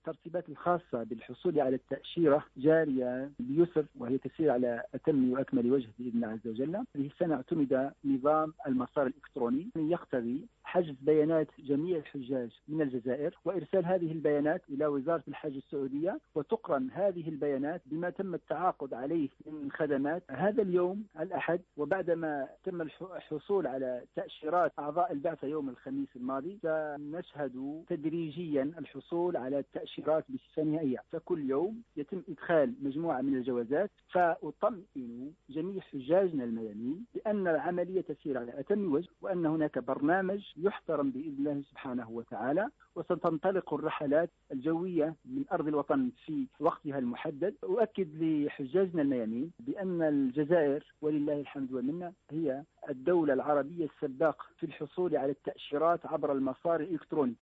الترتيبات الخاصة بالحصول على التأشيرة جارية بيسر، وهي تسير على أتم وأكمل وجه بإذن الله عز وجل. هذه السنة اعتمد نظام المسار الإلكتروني يقتضي حجز بيانات جميع الحجاج من الجزائر وإرسال هذه البيانات إلى وزارة الحج السعودية، وتقرن هذه البيانات بما تم التعاقد عليه من خدمات هذا اليوم الأحد. وبعدما تم الحصول على تأشيرات أعضاء البعثة يوم الخميس الماضي، سنشهد تدريجيا الحصول على التأشيرات بصفة نهائية. فكل يوم يتم إدخال مجموعة من الجوازات، فأطمئن جميع حجاجنا الميامين بأن العملية تسير على أتم وجه، وأن هناك برنامج يحترم بإذن الله سبحانه وتعالى، وستنطلق الرحلات الجوية من أرض الوطن في وقتها المحدد. أؤكد لحجاجنا الميامين بأن الجزائر ولله الحمد والمنة هي الدولة العربية السباقة في الحصول على التأشيرات عبر المسار الإلكتروني.